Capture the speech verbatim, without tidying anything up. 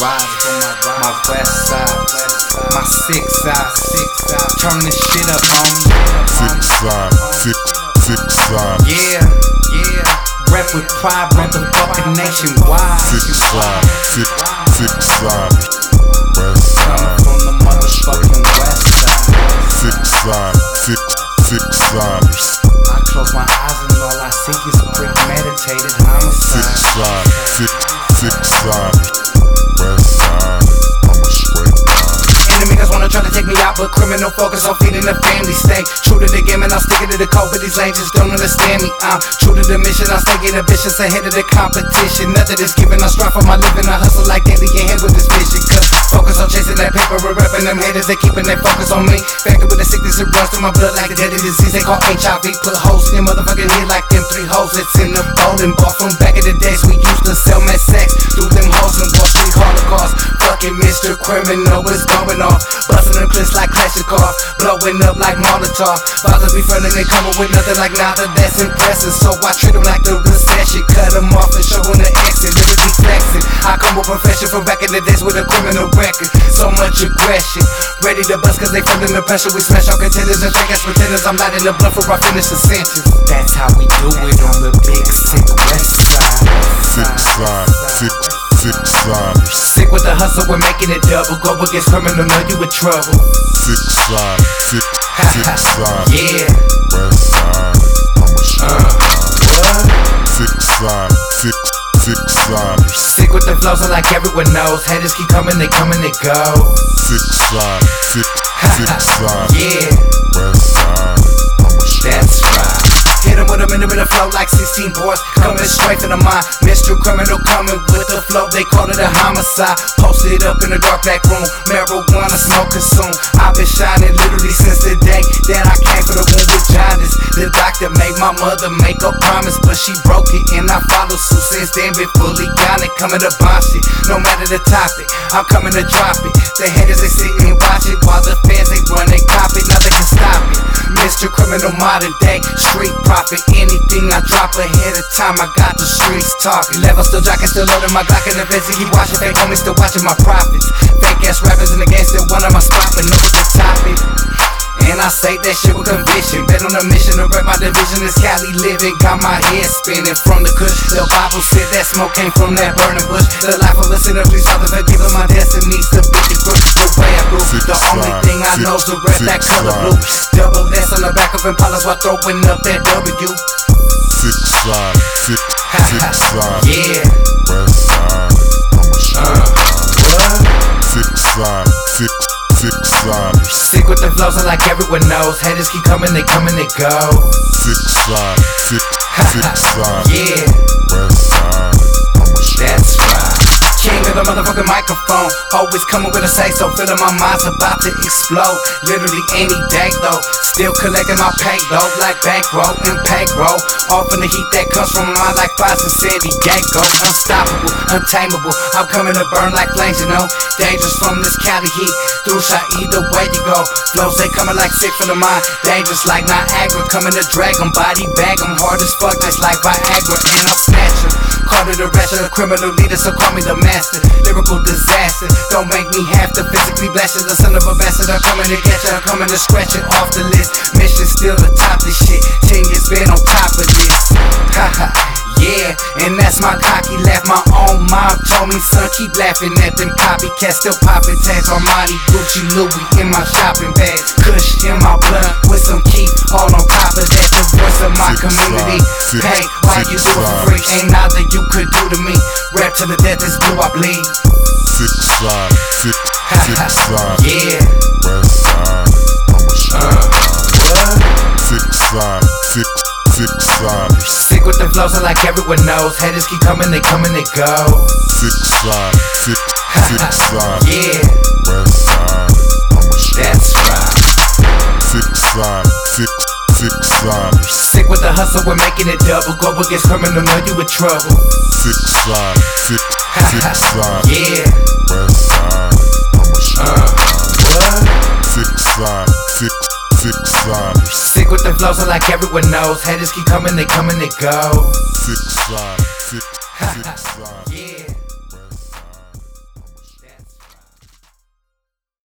riders, my west side, my six side, turn this shit up, homie. Six side, six, six side. Yeah, yeah. Rep with pride, motherfucking nationwide. Six side, six, six side. West side, from the motherfucking west side. Six side, six, six side. I close my eyes and all I see is premeditated homicide. Six side, six, six side. West side, I'm a straight line. Enemies wanna try to take me out, but criminal focus on feeding the family state. True to the game and I'm sticking to the code, but these lanes just don't understand me. I'm true to the mission, I'm staying ambitious ahead of the competition. Nothing is given, I strive for my living, I hustle like daily ahead with this vision. Cause focus on chasing that paper and repping them haters, they keeping their focus on me. Factor with the sickness, it runs through my blood like a deadly disease they call H I V. Put holes in your motherfucking head like them three holes that's in the bowling ball. From back in the days we used to sell mad sex through them holes in Wall Street Holocaust. Fucking Mister Criminal is going off, busting them clips like Klashnikov, blowing up like Molotov. Fathers be friendly, they come up with nothing like nada, that's impressive. So I treat them like the recession, cut them off and show them the exit, literally flexing. I come with profession from back in the days with a criminal record. So much aggression, ready to bust cause they feeling the pressure. We smash all contenders and fake ass pretenders. I'm lighting the blunt for I finish the sentence. That's how we do it on the big sick west side. Six side, six, six side. Sick with the hustle, we're making it double. Go against criminal, know you in trouble. Six side, six, six side. Yeah. West side, I'm a straight line. What? Six side, six, six side. Sick with the flows, so like everyone knows. Haters keep coming, they come and they go. Six side, six, six side. Yeah. West side, I'm a straight That's right. Hit him with a minute in the flow like sixteen boys coming straight to the mind. Mister Criminal coming with the flow, they call it a homicide. Posted up in the dark back room, marijuana smoke consumed. I've been shining literally since the day that I came for the womb with jaundice. The doctor made my mother make a promise, but she broke it and I follow suit. Since then been fully gone and coming to bomb shit. No matter the topic, I'm coming to drop it. The haters they sit and watch it while the fans they run they cop it. Nothing can stop it. Mister Criminal modern day street profit. Anything I drop ahead of time, I got the streets talking. Level still jocking, still loading my Glock in the vest. Keep watching, fake homies still watching my profits. Fake ass rappers in the game still one of my spot, but know what the topic. And I say that shit with conviction. Been on a mission to rep my division. This Cali living got my head spinning from the kush. The Bible said that smoke came from that burning bush. The life of a sinner, please Father, forgive my destinies to beat the grip. The way I grew, the only thing I know is to rep that color blue. Double S on the back of Impalas while throwing up that W. Six side, six, six side. Yeah. West side, I'm a straight line. What? Six side, six, six side. Sick with the flows, so like everyone knows. Haters keep coming, they come and they go. Six side, six, six side. Yeah. West side, I'm a straight That's right. King of the motherfucking microphone, always coming with a say so, feeling my mind's about to explode. Literally any day though, still collecting my payload like bankroll and payroll. Off in the heat that comes from my mind like fires in San Diego. Unstoppable, untamable, I'm coming to burn like flames, you know. Dangerous from this Cali heat, through shot either way you go. Flows they coming like sick for the mind, dangerous like Niagara. Coming to drag 'em, body bag 'em, hard as fuck, that's like Viagra. And I'll snatch 'em, call it a rasher, a criminal leader, so call me the master. Lyrical disaster, don't make me have to physically blast you. The son of a bastard, I'm coming to get you, I'm coming to scratch it off the list. Mission still to top this shit, ten years been on top of this. Haha, yeah, and that's my cocky laugh. My own mom told me, son, keep laughing at them copycats. Still popping tags, Armani, Gucci, Louis in my shopping bag. Kush in my blood with some key, all on top of that. The voice of my community. Hey, why you do it for free? Ain't nothing you could do to me. Rap to the death, this blue I bleed. Six side, six, six side. Yeah. West side, I'm a straight line. What? Six side, six, six side. Sick with the flows, so like everyone knows. Haters keep coming, they come and they go. Six side, six, six side. Yeah. West side, I'm a straight That's right. Six side, six, six side. Sick with the hustle, we're making it double. Go against criminal, know you in trouble. Six side, six, six side. Yeah. West side, I'm a straight line. What? Six side, six, six side. Sick with the flows, so like everyone knows. Haters keep coming, they come and they go. Six side, six, six side. Yeah.